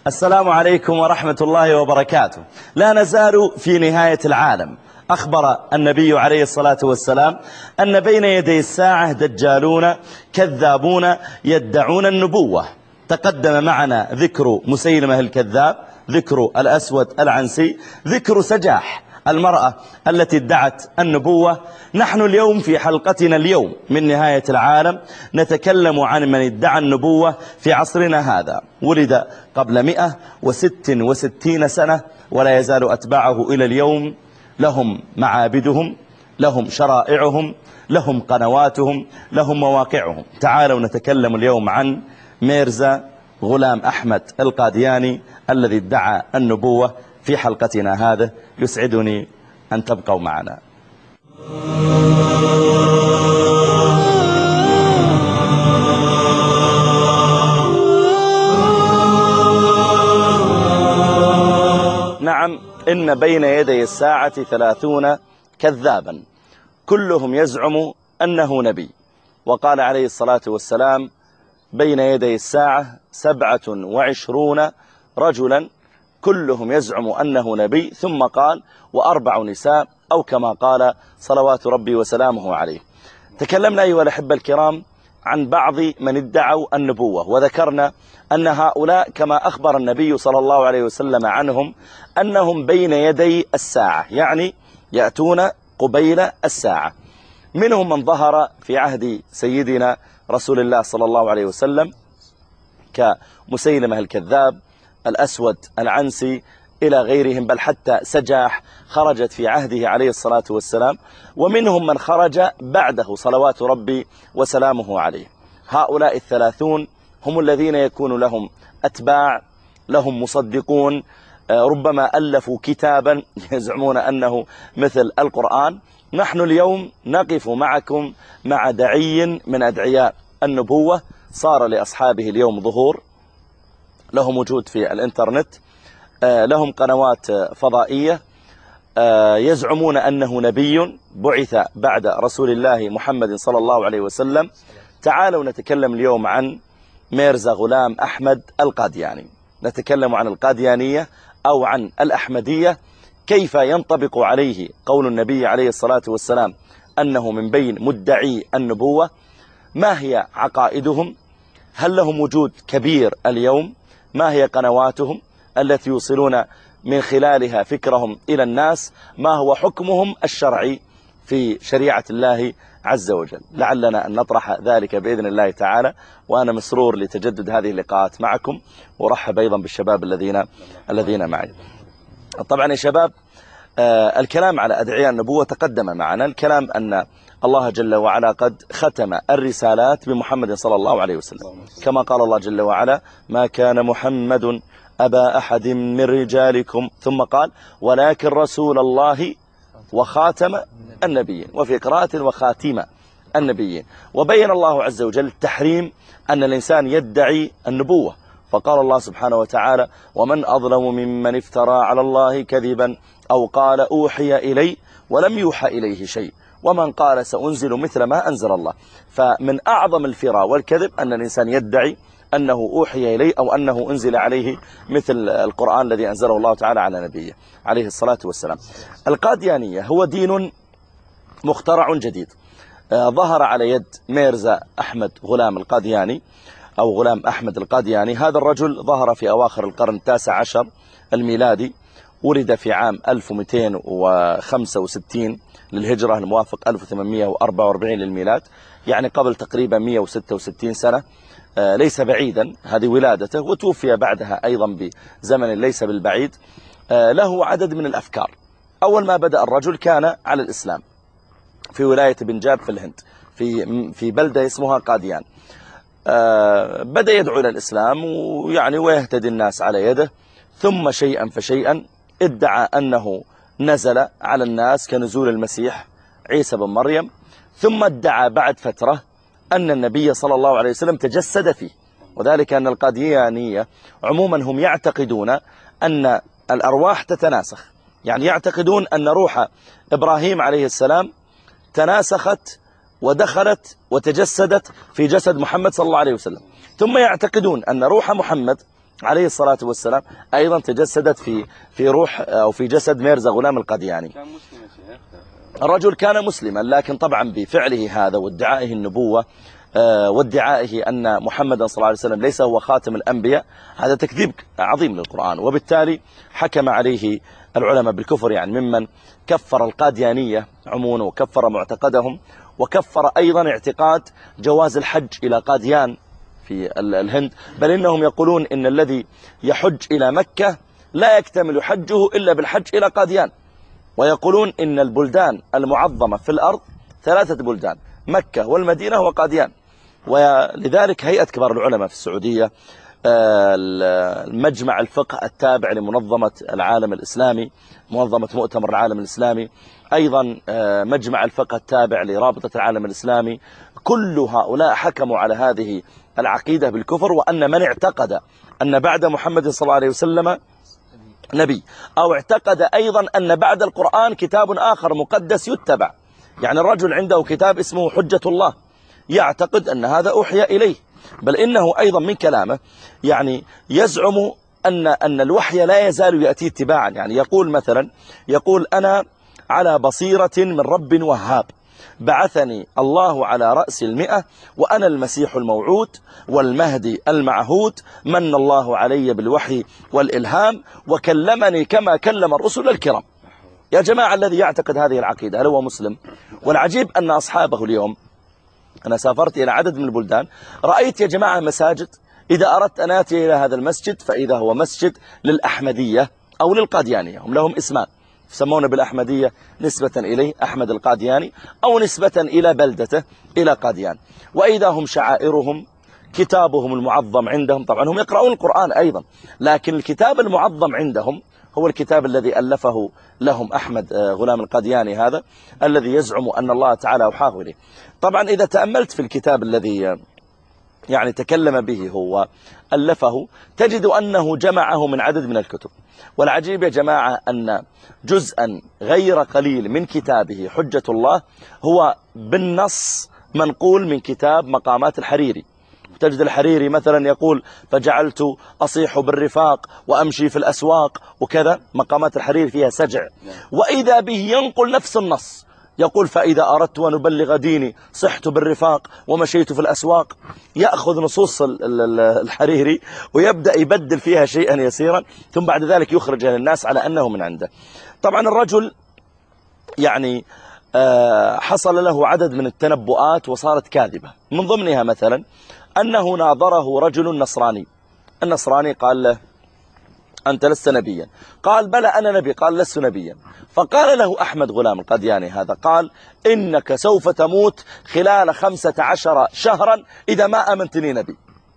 السلام عليكم ورحمة الله وبركاته. لا نزال في نهاية العالم. أخبر النبي عليه الصلاة والسلام أن بين يدي الساعة دجالون كذابون يدعون النبوة. تقدم معنا ذكر مسيلمة الكذاب، ذكر الأسود العنسي، ذكر سجاح المرأة التي ادعت النبوة. نحن اليوم في حلقتنا اليوم من نهاية العالم نتكلم عن من ادعى النبوة في عصرنا هذا. ولد قبل 166 سنة ولا يزال أتباعه إلى اليوم لهم معابدهم، لهم شرائعهم، لهم قنواتهم، لهم مواقعهم. تعالوا نتكلم اليوم عن ميرزا غلام أحمد القادياني الذي ادعى النبوة في حلقتنا هذا. يسعدني أن تبقوا معنا. نعم، إن بين يدي الساعة 30 كذابا كلهم يزعم أنه نبي. وقال عليه الصلاة والسلام: بين يدي الساعة 27 رجلا كلهم يزعم أنه نبي. ثم قال: و4 نساء، أو كما قال صلوات ربي وسلامه عليه. تكلمنا أيها الأحبة الكرام عن بعض من ادعوا النبوة، وذكرنا أن هؤلاء كما أخبر النبي صلى الله عليه وسلم عنهم أنهم بين يدي الساعة، يعني يأتون قبيل الساعة. منهم من ظهر في عهد سيدنا رسول الله صلى الله عليه وسلم كمسيلمة الكذاب، الأسود العنسي، إلى غيرهم، بل حتى سجاح خرجت في عهده عليه الصلاة والسلام. ومنهم من خرج بعده صلوات ربي وسلامه عليه. هؤلاء 30 هم الذين يكون لهم أتباع، لهم مصدقون، ربما ألفوا كتابا يزعمون أنه مثل القرآن. نحن اليوم نقف معكم مع دعي من أدعياء النبوة صار لأصحابه اليوم ظهور، لهم وجود في الإنترنت، لهم قنوات فضائية، يزعمون أنه نبي بعث بعد رسول الله محمد صلى الله عليه وسلم. تعالوا نتكلم اليوم عن ميرزا غلام أحمد القادياني. نتكلم عن القاديانية أو عن الأحمدية، كيف ينطبق عليه قول النبي عليه الصلاة والسلام أنه من بين مدعي النبوة، ما هي عقائدهم، هل لهم وجود كبير اليوم، ما هي قنواتهم التي يوصلون من خلالها فكرهم إلى الناس، ما هو حكمهم الشرعي في شريعة الله عز وجل. لعلنا أن نطرح ذلك بإذن الله تعالى. وأنا مسرور لتجدد هذه اللقاءات معكم، ورحب أيضا بالشباب الذين معي. طبعا يا شباب، الكلام على أدعياء النبوة تقدم معنا الكلام أن الله جل وعلا قد ختم الرسالات بمحمد صلى الله عليه وسلم، كما قال الله جل وعلا: ما كان محمد أبا أحد من رجالكم، ثم قال: ولكن رسول الله وخاتم النبيين، وفي قراءة وخاتم النبيين. وبين الله عز وجل تحريم أن الإنسان يدعي النبوة، فقال الله سبحانه وتعالى: ومن أظلم ممن افترى على الله كذبا أو قال أوحي إلي ولم يوحى إليه شيء ومن قال سأنزل مثل ما أنزل الله. فمن أعظم الفرى والكذب أن الإنسان يدعي أنه أوحي إليه أو أنه أنزل عليه مثل القرآن الذي أنزله الله تعالى على نبيه عليه الصلاة والسلام. القاديانية هو دين مخترع جديد ظهر على يد ميرزا أحمد غلام القادياني أو غلام أحمد القادياني. هذا الرجل ظهر في أواخر القرن 19 الميلادي، ولد في عام 1265 للهجرة الموافق 1844 للميلاد، يعني قبل تقريبا 166 سنة. ليس بعيدا هذه ولادته، وتوفي بعدها أيضا بزمن ليس بالبعيد. له عدد من الأفكار. أول ما بدأ الرجل كان على الإسلام في ولاية بنجاب في الهند، في بلدة اسمها قاديان. بدأ يدعو إلى الإسلام ويهتدي الناس على يده. ثم شيئا فشيئا ادعى أنه نزل على الناس كنزول المسيح عيسى بن مريم. ثم ادعى بعد فترة أن النبي صلى الله عليه وسلم تجسد فيه، وذلك أن القاديانية عموما هم يعتقدون أن الأرواح تتناسخ، يعني يعتقدون أن روح إبراهيم عليه السلام تناسخت ودخلت وتجسدت في جسد محمد صلى الله عليه وسلم، ثم يعتقدون أن روح محمد عليه الصلاة والسلام أيضا تجسدت في روح أو في جسد ميرزا غلام القادياني. كان مسلم يا شيخ. الرجل كان مسلما، لكن طبعا بفعله هذا وادعائه النبوة وادعائه أن محمد صلى الله عليه وسلم ليس هو خاتم الأنبياء، هذا تكذيب عظيم للقرآن، وبالتالي حكم عليه العلماء بالكفر، يعني ممن كفر القاديانية عموما وكفر معتقدهم، وكفر أيضا اعتقاد جواز الحج إلى قاديان في الهند، بل إنهم يقولون إن الذي يحج إلى مكة لا يكتمل حجه إلا بالحج إلى قاديان، ويقولون إن البلدان المعظمة في الأرض 3 بلدان، مكة والمدينة وقاديان. ولذلك هيئة كبار العلماء في السعودية، المجمع الفقه التابع لمنظمة العالم الإسلامي، منظمة مؤتمر العالم الإسلامي، أيضا مجمع الفقه التابع لرابطة العالم الإسلامي، كل هؤلاء حكموا على هذه العقيدة بالكفر، وأن من اعتقد أن بعد محمد صلى الله عليه وسلم نبي، أو اعتقد أيضا أن بعد القرآن كتاب آخر مقدس يتبع، يعني الرجل عنده كتاب اسمه حجة الله يعتقد أن هذا أوحي إليه، بل إنه أيضا من كلامه يعني يزعم أن الوحي لا يزال يأتي اتباعا، يعني يقول مثلا، يقول أنا على بصيرة من رب وهاب، بعثني الله على رأس 100، وأنا المسيح الموعود والمهدي المعهود، من الله علي بالوحي والإلهام وكلمني كما كلم الرسل الكرام. يا جماعة، الذي يعتقد هذه العقيدة هل هو مسلم؟ والعجيب أن أصحابه اليوم، أنا سافرت إلى عدد من البلدان، رأيت يا جماعة مساجد، إذا أردت أن آتي إلى هذا المسجد فإذا هو مسجد للأحمدية أو للقاديانية، هم لهم اسمان يسمون بالأحمدية نسبة إليه أحمد القادياني، أو نسبة إلى بلدته إلى قاديان، وإذا هم شعائرهم كتابهم المعظم عندهم، طبعا هم يقرؤون القرآن أيضا، لكن الكتاب المعظم عندهم هو الكتاب الذي ألفه لهم أحمد غلام القادياني، هذا الذي يزعم أن الله تعالى أوحاه إليه. طبعا إذا تأملت في الكتاب الذي يعني تكلم به هو ألفه، تجد أنه جمعه من عدد من الكتب. والعجيب يا جماعة أن جزءا غير قليل من كتابه حجة الله هو بالنص منقول من كتاب مقامات الحريري. تجد الحريري مثلا يقول فجعلت أصيح بالرفاق وأمشي في الأسواق وكذا، مقامات الحريري فيها سجع، وإذا به ينقل نفس النص، يقول فإذا أردت أن أبلغ ديني صحت بالرفاق ومشيت في الأسواق. يأخذ نصوص الحريري ويبدأ يبدل فيها شيئا يسيرا، ثم بعد ذلك يخرج للناس على أنه من عنده. طبعا الرجل يعني حصل له عدد من التنبؤات وصارت كاذبة، من ضمنها مثلا أنه ناظره رجل نصراني، النصراني قال له أنت لست نبيا، قال بلى أنا نبي، قال لست نبيا، فقال له أحمد غلام القادياني هذا، قال إنك سوف تموت خلال 15 شهرا إذا ما أمنتني نبي.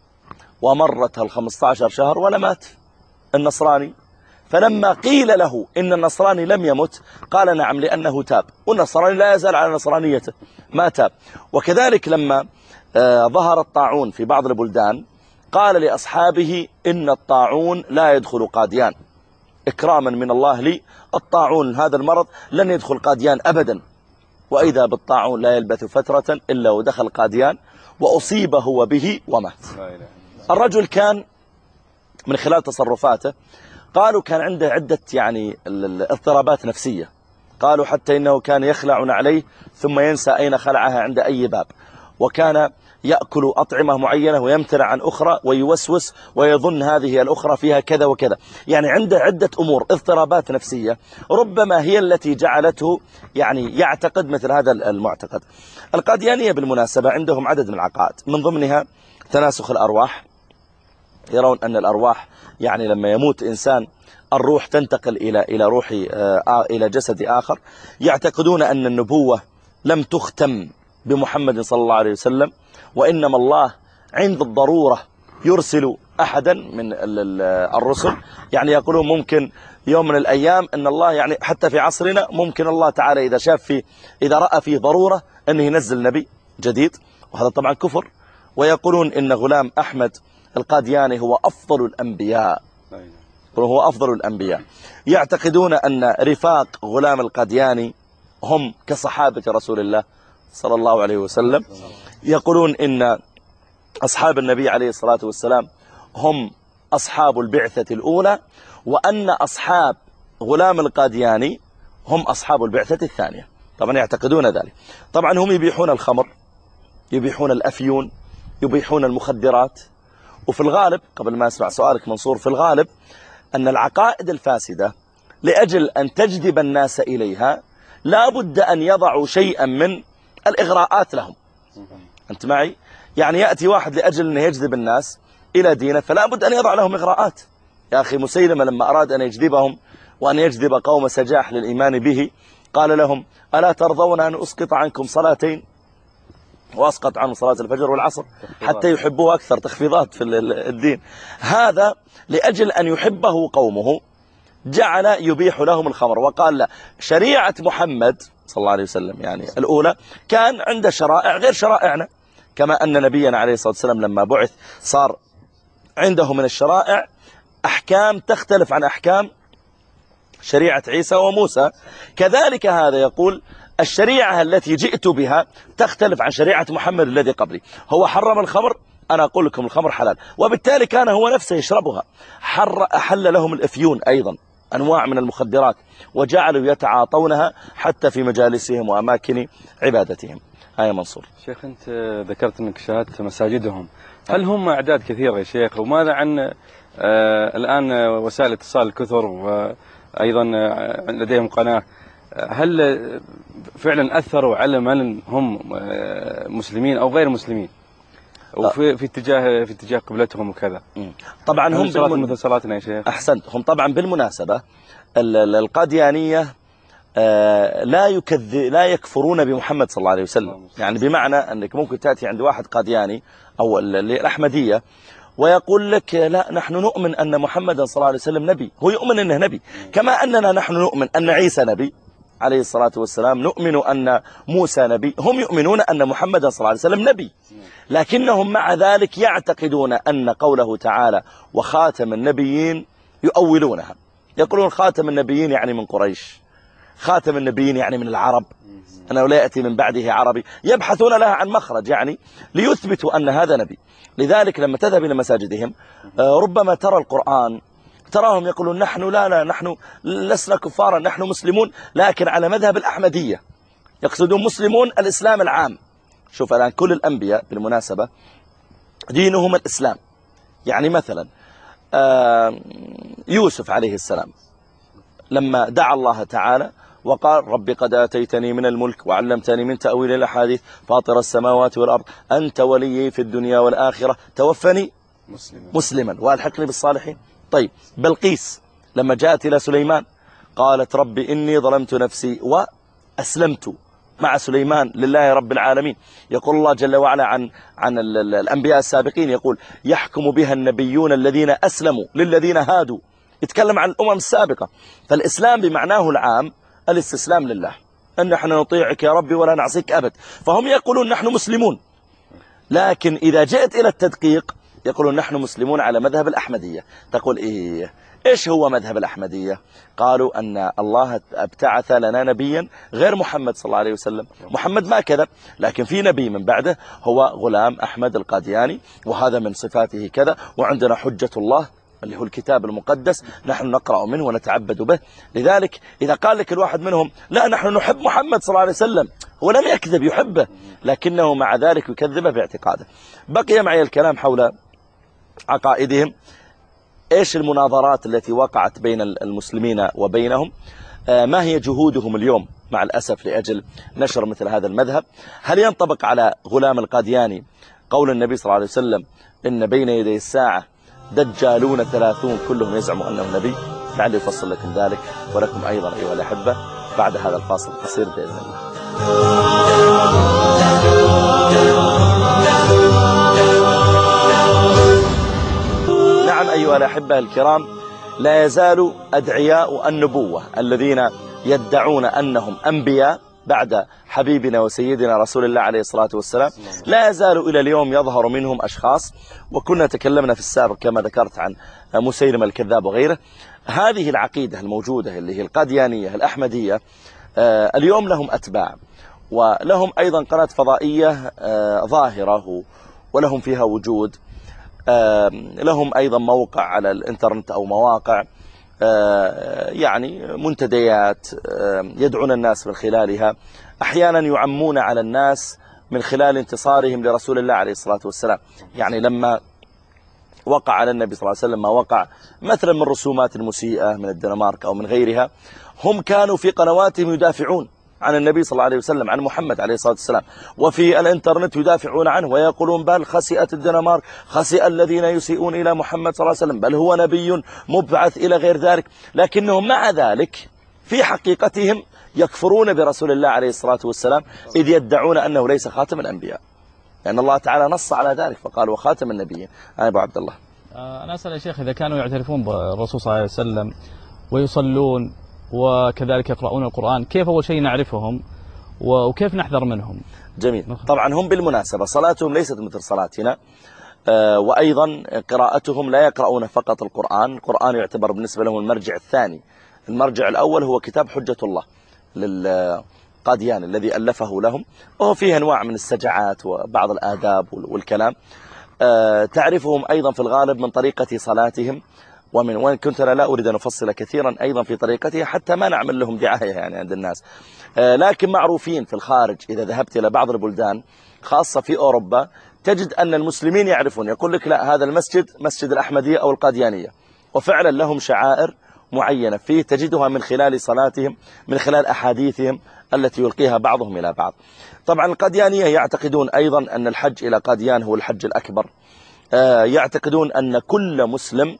ومرت 15 شهر ولا مات النصراني. فلما قيل له إن النصراني لم يمت قال نعم لأنه تاب، والنصراني لا يزال على نصرانيته ما تاب. وكذلك لما ظهر الطاعون في بعض البلدان قال لأصحابه إن الطاعون لا يدخل قاديان، إكراما من الله لي، الطاعون هذا المرض لن يدخل قاديان أبدا. وإذا بالطاعون لا يلبث فترة إلا ودخل قاديان وأصيب هو به ومات. الرجل كان من خلال تصرفاته قالوا كان عنده عدة يعني اضطرابات نفسية، قالوا حتى إنه كان يخلع عليه ثم ينسى أين خلعها عند أي باب، وكان يأكل أطعمة معينة ويمتنع عن أخرى ويوسوس ويظن هذه الأخرى فيها كذا وكذا، يعني عنده عدة أمور اضطرابات نفسية ربما هي التي جعلته يعني يعتقد مثل هذا المعتقد. القاديانية بالمناسبة عندهم عدد من العقائد، من ضمنها تناسخ الأرواح، يرون أن الأرواح يعني لما يموت إنسان الروح تنتقل إلى جسد آخر. يعتقدون أن النبوة لم تختم بمحمد صلى الله عليه وسلم، وإنما الله عند الضرورة يرسل أحدا من الرسل، يعني يقولون ممكن يوم من الأيام أن الله يعني حتى في عصرنا ممكن الله تعالى إذا رأى فيه ضرورة أنه ينزل نبي جديد، وهذا طبعا كفر. ويقولون إن غلام أحمد القادياني هو أفضل الأنبياء، هو أفضل الأنبياء. يعتقدون أن رفاق غلام القادياني هم كصحابة رسول الله صلى الله عليه وسلم. يقولون إن أصحاب النبي عليه الصلاة والسلام هم أصحاب البعثة الأولى، وأن أصحاب غلام القادياني هم أصحاب البعثة الثانية. طبعا يعتقدون ذلك. طبعا هم يبيحون الخمر، يبيحون الأفيون، يبيحون المخدرات. وفي الغالب، قبل ما أسمع سؤالك منصور، في الغالب أن العقائد الفاسدة لأجل أن تجذب الناس إليها لا بد أن يضعوا شيئا من الإغراءات لهم. أنت معي؟ يعني يأتي واحد لأجل أن يجذب الناس إلى دينه فلا بد أن يضع لهم إغراءات. يا أخي مسيلمة لما أراد أن يجذبهم وأن يجذب قوم سجاح للإيمان به قال لهم: ألا ترضون أن أسقط عنكم صلاتين؟ وأسقط عنهم صلاة الفجر والعصر حتى يحبوه أكثر، تخفيضات في الدين. هذا لأجل أن يحبه قومه جعل يبيح لهم الخمر، وقال لا، شريعة محمد صلى الله عليه وسلم يعني الأولى كان عنده شرائع غير شرائعنا، كما أن نبينا عليه الصلاة والسلام لما بعث صار عنده من الشرائع أحكام تختلف عن أحكام شريعة عيسى وموسى. كذلك هذا يقول الشريعة التي جئت بها تختلف عن شريعة محمد الذي قبلي. هو حرم الخمر، أنا أقول لكم الخمر حلال، وبالتالي كان هو نفسه يشربها. أحل لهم الأفيون أيضا، أنواع من المخدرات، وجعلوا يتعاطونها حتى في مجالسهم وأماكن عبادتهم. هاي منصور. شيخ أنت ذكرت أنك شاهدت مساجدهم، هل هم أعداد كثيرة يا شيخ؟ وماذا عن الآن وسائل الاتصال الكثر وأيضا لديهم قناة، هل فعلا أثروا على من هم مسلمين أو غير مسلمين وفي اتجاه قبلتهم وكذا؟ طبعا هم مثل صلاتنا يا شيخ. أحسنت. هم طبعا بالمناسبة القاديانية لا يكفرون بمحمد صلى الله عليه وسلم. يعني بمعنى أنك ممكن تأتي عند واحد قادياني أو الأحمدية ويقول لك: لا، نحن نؤمن أن محمد صلى الله عليه وسلم نبي. هو يؤمن أنه نبي، كما أننا نحن نؤمن أن عيسى نبي عليه الصلاة والسلام، نؤمن أن موسى نبي. هم يؤمنون أن محمد صلى الله عليه وسلم نبي، لكنهم مع ذلك يعتقدون أن قوله تعالى وخاتم النبيين يؤولونها، يقولون خاتم النبيين يعني من قريش، خاتم النبيين يعني من العرب، أنه لا يأتي من بعده عربي، يبحثون لها عن مخرج يعني ليثبتوا أن هذا نبي. لذلك لما تذهب إلى مساجدهم ربما ترى القرآن، تراهم يقولون: نحن نحن لسنا كفارا، نحن مسلمون، لكن على مذهب الأحمدية، يقصدون مسلمون الإسلام العام. شوف الآن كل الأنبياء بالمناسبة دينهم الإسلام. يعني مثلا يوسف عليه السلام لما دعا الله تعالى وقال: ربي قد آتيتني من الملك وعلمتني من تأويل الأحاديث فاطر السماوات والأرض أنت ولي في الدنيا والآخرة توفني مسلما والحقني بالصالحين. طيب بلقيس لما جاءت إلى سليمان قالت: ربي إني ظلمت نفسي وأسلمت مع سليمان لله رب العالمين. يقول الله جل وعلا عن الأنبياء السابقين، يقول: يحكم بها النبيون الذين أسلموا للذين هادوا. يتكلم عن الأمم السابقة. فالإسلام بمعناه العام الاستسلام لله، أن نحن نطيعك يا ربي ولا نعصيك أبد. فهم يقولون نحن مسلمون، لكن إذا جئت إلى التدقيق يقولون نحن مسلمون على مذهب الأحمدية. تقول إيش هو مذهب الأحمدية؟ قالوا أن الله ابتعث لنا نبيا غير محمد صلى الله عليه وسلم. محمد ما كذب، لكن في نبي من بعده هو غلام أحمد القادياني، وهذا من صفاته كذا، وعندنا حجة الله اللي هو الكتاب المقدس نحن نقرأ منه ونتعبد به. لذلك إذا قال لك الواحد منهم: لا، نحن نحب محمد صلى الله عليه وسلم، هو لم يكذب، يحبه، لكنه مع ذلك يكذبه باعتقاده. بقي معي الكلام حول عقائدهم. إيش المناظرات التي وقعت بين المسلمين وبينهم؟ ما هي جهودهم اليوم مع الأسف لأجل نشر مثل هذا المذهب؟ هل ينطبق على غلام القادياني قول النبي صلى الله عليه وسلم: إن بين يدي الساعة دجالون 30 كلهم يزعم أنه نبي؟ لعلي أفصل لكم ذلك ولكم أيضا أيها الأحبة بعد هذا الفاصل القصير بإذن الله. نعم أيها الأحبة الكرام، لا يزال أدعياء النبوة الذين يدعون أنهم أنبياء بعد حبيبنا وسيدنا رسول الله عليه الصلاة والسلام، لا يزال إلى اليوم يظهر منهم أشخاص، وكنا تكلمنا في السابق كما ذكرت عن مسيلمة الكذاب وغيره. هذه العقيدة الموجودة اللي هي القاديانية الأحمدية اليوم لهم أتباع، ولهم أيضا قناة فضائية ظاهرة ولهم فيها وجود. لهم أيضا موقع على الإنترنت أو مواقع، يعني منتديات يدعون الناس من خلالها. أحيانا يعمون على الناس من خلال انتصارهم لرسول الله عليه الصلاة والسلام. يعني لما وقع على النبي صلى الله عليه وسلم ما وقع مثلا من رسومات المسيئة من الدنمارك أو من غيرها، هم كانوا في قنواتهم يدافعون عن النبي صلى الله عليه وسلم، عن محمد عليه الصلاة والسلام، وفي الانترنت يدافعون عنه ويقولون بل خسئت الدنمارك، خسئ الذين يسيئون إلى محمد صلى الله عليه وسلم، بل هو نبي مبعث إلى غير ذلك. لكنهم مع ذلك في حقيقتهم يكفرون برسول الله عليه الصلاة والسلام، إذ يدعون أنه ليس خاتم الأنبياء، لأن الله تعالى نص على ذلك فقال وخاتم النبيين. أبو عبد الله، أنا أسأل يا شيخ، إذا كانوا يعترفون بالرسول صلى الله عليه وسلم ويصلون وكذلك يقرؤون القرآن، كيف أول شيء نعرفهم وكيف نحذر منهم؟ جميل. طبعا هم بالمناسبة صلاتهم ليست مثل صلاتنا، وأيضا قراءتهم لا يقرؤون فقط القرآن يعتبر بالنسبة لهم المرجع الثاني. المرجع الأول هو كتاب حجة الله للقاديان الذي ألفه لهم، وهو فيه أنواع من السجعات وبعض الآداب والكلام. تعرفهم أيضا في الغالب من طريقة صلاتهم، وإن كنت أنا لا أريد أن أفصل كثيرا أيضا في طريقتها حتى ما نعمل لهم دعاية يعني عند الناس، لكن معروفين في الخارج. إذا ذهبت إلى بعض البلدان خاصة في أوروبا تجد أن المسلمين يعرفون، يقول لك لا هذا المسجد مسجد الأحمدية أو القاديانية، وفعلا لهم شعائر معينة فيه تجدها من خلال صلاتهم، من خلال أحاديثهم التي يلقيها بعضهم إلى بعض. طبعا القاديانية يعتقدون أيضا أن الحج إلى قاديان هو الحج الأكبر. يعتقدون أن كل مسلم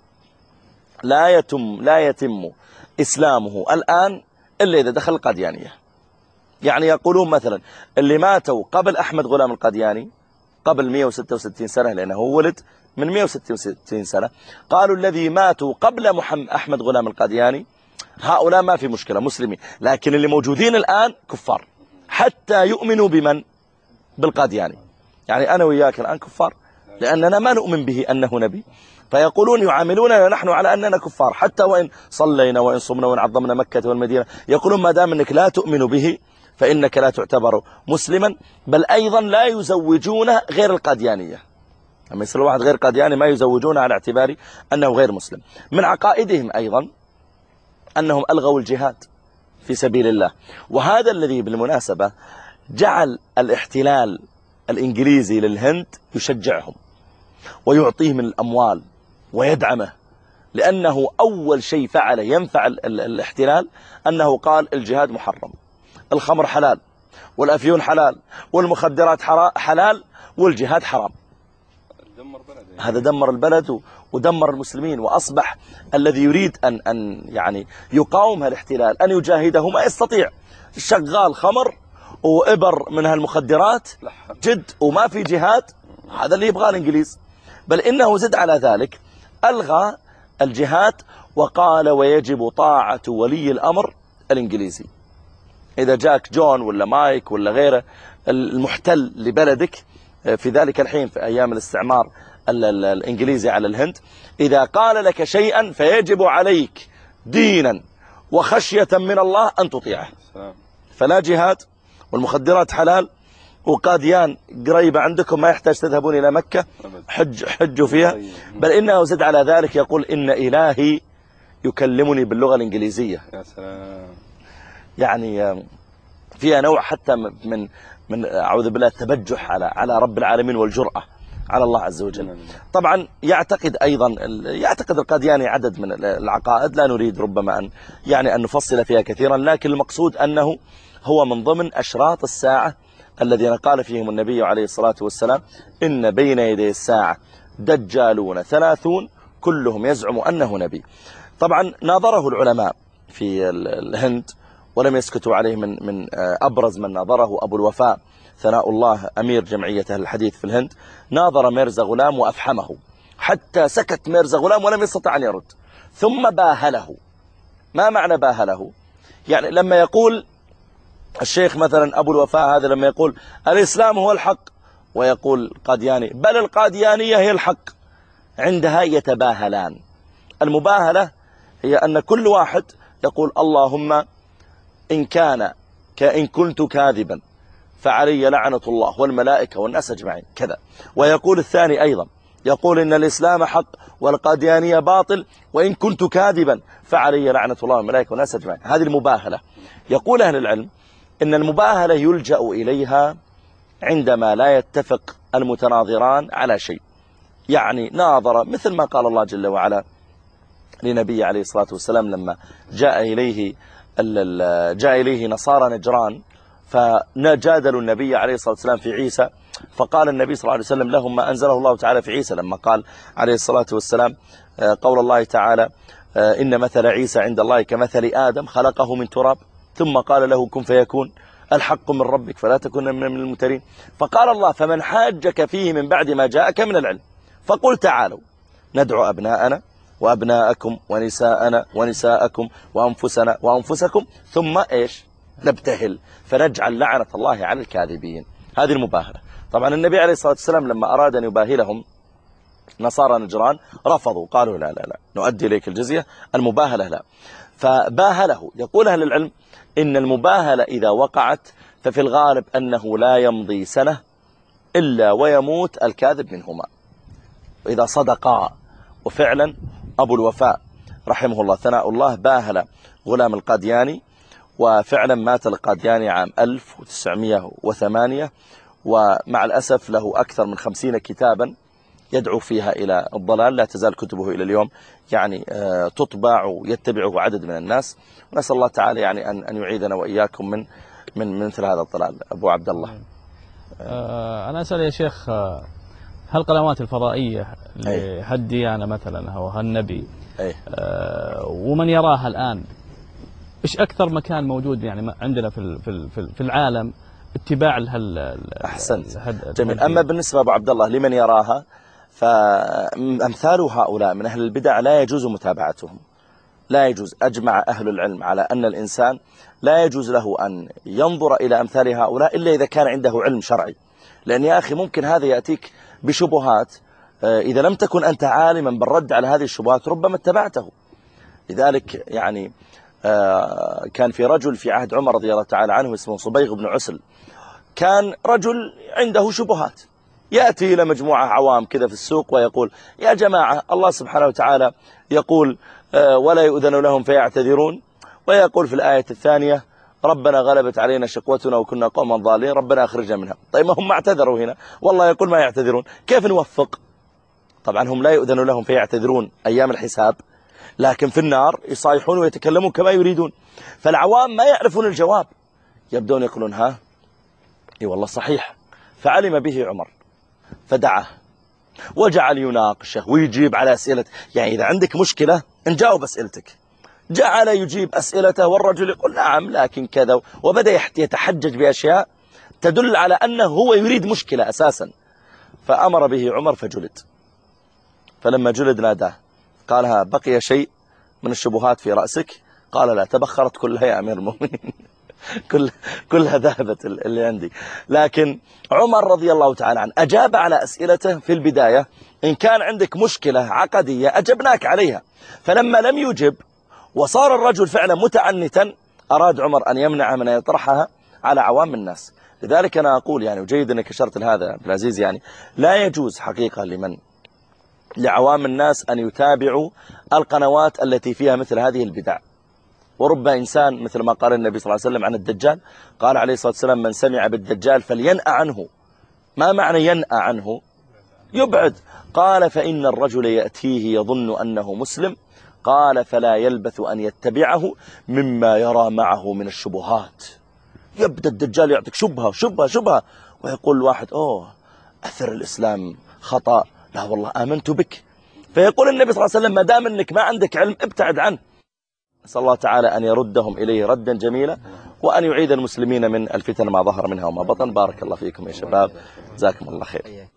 لا يتم إسلامه الآن إلا إذا دخل القاديانية. يعني يقولون مثلا اللي ماتوا قبل أحمد غلام القادياني قبل 166 سنة، لأنه ولد من 166 سنة، قالوا الذي ماتوا قبل أحمد غلام القادياني هؤلاء ما في مشكلة مسلمين، لكن اللي موجودين الآن كفار حتى يؤمنوا بمن؟ بالقادياني. يعني أنا وياك الآن كفار لأننا ما نؤمن به أنه نبي، فيقولون يعاملوننا نحن على أننا كفار حتى وإن صلينا وإن صمنا وإن عظمنا مكة والمدينة. يقولون ما دام أنك لا تؤمن به فإنك لا تعتبر مسلما، بل أيضا لا يزوجون غير القاديانية. أما يصير واحد غير قادياني ما يزوجونه على اعتبار أنه غير مسلم. من عقائدهم أيضا أنهم ألغوا الجهاد في سبيل الله، وهذا الذي بالمناسبة جعل الاحتلال الإنجليزي للهند يشجعهم ويعطيهم الأموال ويدعمه، لأنه أول شيء فعله ينفع الاحتلال أنه قال الجهاد محرم، الخمر حلال والأفيون حلال والمخدرات حلال والجهاد حرام. هذا دمر البلد ودمر المسلمين، وأصبح الذي يريد أن يعني يقاوم الاحتلال أن يجاهده ما يستطيع. شغال خمر وإبر من هالمخدرات جد وما في جهاد، هذا اللي يبغاه الإنجليز. بل إنه زد على ذلك ألغى الجهاد وقال ويجب طاعة ولي الأمر الإنجليزي. إذا جاك جون ولا مايك ولا غيره المحتل لبلدك في ذلك الحين في أيام الاستعمار الإنجليزي على الهند، إذا قال لك شيئا فيجب عليك دينا وخشية من الله أن تطيعه. فلا جهاد والمخدرات حلال وقاديان قريبة عندكم ما يحتاج تذهبون إلى مكة، حجوا فيها. بل إنه زد على ذلك يقول إن إلهي يكلمني باللغة الإنجليزية. يا سلام. يعني فيها نوع حتى من أعوذ بالله التبجح على رب العالمين والجرأة على الله عز وجل. طبعا يعتقد القادياني عدد من العقائد لا نريد ربما أن نفصل فيها كثيرا، لكن المقصود أنه هو من ضمن أشراط الساعة الذين قال فيهم النبي عليه الصلاة والسلام إن بين يدي الساعة دجالون 30 كلهم يزعم أنه نبي. طبعا ناظره العلماء في الهند ولم يسكتوا عليه، من أبرز من ناظره أبو الوفاء ثناء الله أمير جمعية أهل الحديث في الهند، ناظر ميرزا غلام وأفحمه حتى سكت ميرزا غلام ولم يستطع أن يرد، ثم باهله. ما معنى باهله؟ يعني لما يقول الشيخ مثلا أبو الوفاء هذا لما يقول الإسلام هو الحق ويقول قادياني بل القاديانية هي الحق، عندها يتباهلان. المباهلة هي أن كل واحد يقول اللهم إن كنت كاذبا فعلي لعنة الله والملائكة والناس أجمعين كذا، ويقول الثاني أيضا يقول إن الإسلام حق والقاديانية باطل، وإن كنت كاذبا فعلي لعنة الله والملائكة والناس أجمعين. هذه المباهلة. يقول أهل العلم إن المباهلة يلجأ إليها عندما لا يتفق المتناظران على شيء. يعني ناظر، مثل ما قال الله جل وعلا لنبي عليه الصلاة والسلام لما جاء إليه نصارى نجران فنجادلوا النبي عليه الصلاة والسلام في عيسى، فقال النبي صلى الله عليه وسلم لهم ما أنزله الله تعالى في عيسى، لما قال عليه الصلاة والسلام قول الله تعالى إن مثل عيسى عند الله كمثل آدم خلقه من تراب ثم قال له كن فيكون، الحق من ربك فلا تكن من الممترين. فقال الله فمن حاجك فيه من بعد ما جاءك من العلم فقل تعالوا ندعو أبناءنا وأبناءكم ونساءنا ونساءكم وأنفسنا وأنفسكم ثم إيش نبتهل فنجعل لعنة الله على الكاذبين. هذه المباهلة. طبعا النبي عليه الصلاة والسلام لما أراد أن يباهلهم نصارى نجران رفضوا، قالوا لا لا لا نؤدي إليك الجزية، المباهلة لا. فباهله. يقول أهل العلم إن المباهلة إذا وقعت ففي الغالب أنه لا يمضي سنة إلا ويموت الكاذب منهما إذا صدقا. وفعلا أبو الوفاء رحمه الله ثناء الله باهل غلام القادياني، وفعلا مات القادياني عام 1908، ومع الأسف له أكثر من 50 كتابا يدعو فيها إلى الضلال، لا تزال كتبه إلى اليوم يعني تطبع ويتبعه عدد من الناس. ونسأل الله تعالى يعني أن يعيدنا وإياكم من مثل هذا الضلال. أبو عبد الله، أنا أسأل يا شيخ، هل القنوات الفضائية لهالديانة مثلا أو هالنبي ومن يراها الآن إيش أكثر مكان موجود يعني عندنا في العالم اتباع أحسنت جميل. أما بالنسبة أبو عبد الله لمن يراها فأمثال هؤلاء من أهل البدع لا يجوز متابعتهم، لا يجوز. أجمع أهل العلم على أن الإنسان لا يجوز له أن ينظر إلى أمثال هؤلاء إلا إذا كان عنده علم شرعي، لأن يا أخي ممكن هذا يأتيك بشبهات إذا لم تكن أنت عالما بالرد على هذه الشبهات ربما اتبعته. لذلك يعني كان في رجل في عهد عمر رضي الله تعالى عنه اسمه صبيغ بن عسل، كان رجل عنده شبهات، يأتي إلى مجموعة عوام كذا في السوق ويقول يا جماعة الله سبحانه وتعالى يقول ولا يؤذن لهم فيعتذرون، ويقول في الآية الثانية ربنا غلبت علينا شقوتنا وكنا قوما ضالين ربنا أخرجنا منها. طيب ما هم اعتذروا هنا والله يقول ما يعتذرون، كيف نوفق؟ طبعا هم لا يؤذن لهم فيعتذرون أيام الحساب، لكن في النار يصايحون ويتكلمون كما يريدون. فالعوام ما يعرفون الجواب، يبدون يقولون ها اي والله صحيح. فعلم به عمر فدعاه وجعل يناقشه ويجيب على أسئلته. يعني إذا عندك مشكلة نجاوب أسئلتك، جعل يجيب أسئلته والرجل يقول نعم لكن كذا، وبدأ يتحجج بأشياء تدل على أنه هو يريد مشكلة أساسا. فأمر به عمر فجلد. فلما جلد ناداه قالها بقي شيء من الشبهات في رأسك؟ قال لا، تبخرت كلها يا أمير المؤمنين كلها ذهبت اللي عندي. لكن عمر رضي الله تعالى عنه أجاب على أسئلته في البداية، إن كان عندك مشكلة عقدية أجبناك عليها. فلما لم يجب وصار الرجل فعلا متعنتا أراد عمر أن يمنع من يطرحها على عوام الناس. لذلك أنا أقول يعني وجيد أنك أشرت لهذا عبد العزيز، يعني لا يجوز حقيقة لعوام الناس أن يتابعوا القنوات التي فيها مثل هذه البدع. ورب إنسان مثل ما قال النبي صلى الله عليه وسلم عن الدجال، قال عليه الصلاة والسلام من سمع بالدجال فلينأ عنه. ما معنى ينأ عنه؟ يبعد. قال فإن الرجل يأتيه يظن أنه مسلم، قال فلا يلبث أن يتبعه مما يرى معه من الشبهات. يبدأ الدجال يعطيك شبهة ويقول الواحد أثر الإسلام خطأ، لا والله آمنت بك. فيقول النبي صلى الله عليه وسلم ما دام أنك ما عندك علم ابتعد عنه. نسأل الله تعالى أن يردهم إليه ردا جميلا، وأن يعيد المسلمين من الفتن ما ظهر منها وما بطن. بارك الله فيكم يا شباب، جزاكم الله خير.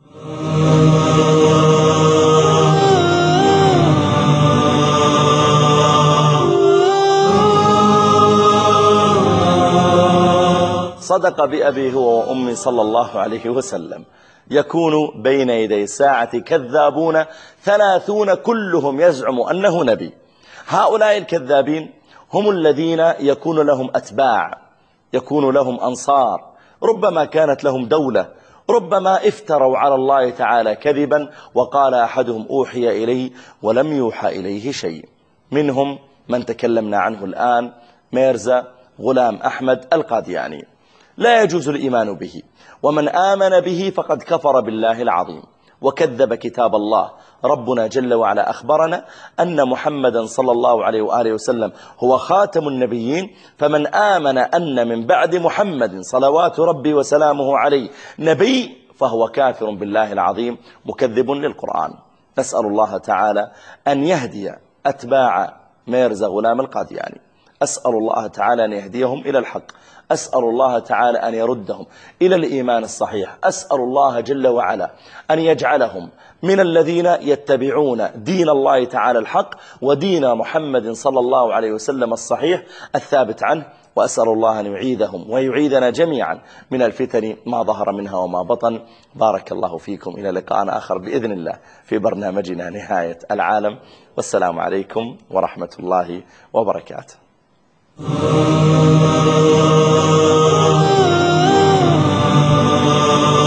صدق بأبي هو وأمي صلى الله عليه وسلم، يكون بين يدي الساعة كذابون 30 كلهم يزعم أنه نبي. هؤلاء الكذابين هم الذين يكون لهم أتباع، يكون لهم أنصار، ربما كانت لهم دولة ربما افتروا على الله تعالى كذبا وقال أحدهم أوحي إلي ولم يوحى إليه شيء. منهم من تكلمنا عنه الآن، ميرزا غلام أحمد القادياني، لا يجوز الإيمان به، ومن آمن به فقد كفر بالله العظيم وكذب كتاب الله. ربنا جل وعلا أخبرنا أن محمدا صلى الله عليه وآله وسلم هو خاتم النبيين، فمن آمن أن من بعد محمد صلوات ربي وسلامه عليه نبي فهو كافر بالله العظيم مكذب للقرآن. نسأل الله تعالى أن يهدي أتباع ميرزا غلام القادياني، أسأل الله تعالى أن يهديهم إلى الحق، أسأل الله تعالى أن يردهم إلى الإيمان الصحيح، أسأل الله جل وعلا أن يجعلهم من الذين يتبعون دين الله تعالى الحق ودين محمد صلى الله عليه وسلم الصحيح الثابت عنه، وأسأل الله أن يعيذهم ويعيذنا جميعا من الفتن ما ظهر منها وما بطن. بارك الله فيكم، إلى لقاء آخر بإذن الله في برنامجنا نهاية العالم، والسلام عليكم ورحمة الله وبركاته.